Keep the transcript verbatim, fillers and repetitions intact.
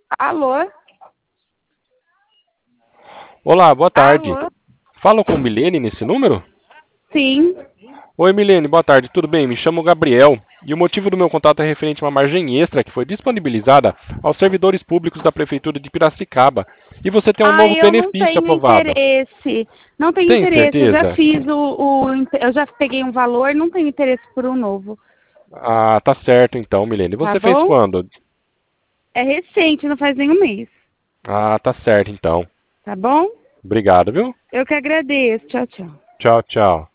Alô? Olá, boa tarde. Alô? Falo com Milene nesse número? Sim. Oi, Milene, boa tarde, tudo bem? Me chamo Gabriel e o motivo do meu contato é referente a uma margem extra que foi disponibilizada aos servidores públicos da Prefeitura de Piracicaba. E você tem um Ah, novo eu não benefício tenho aprovado. interesse. Não tenho Tem interesse. Eu já certeza? fiz o, o. Eu já peguei um valor, não tenho interesse por um novo. Ah, tá certo então, Milene. Tá Você fez bom? quando? É recente, não faz nenhum mês. Ah, tá certo então. Tá bom? Obrigado, viu? Eu que agradeço. Tchau, tchau. Tchau, tchau.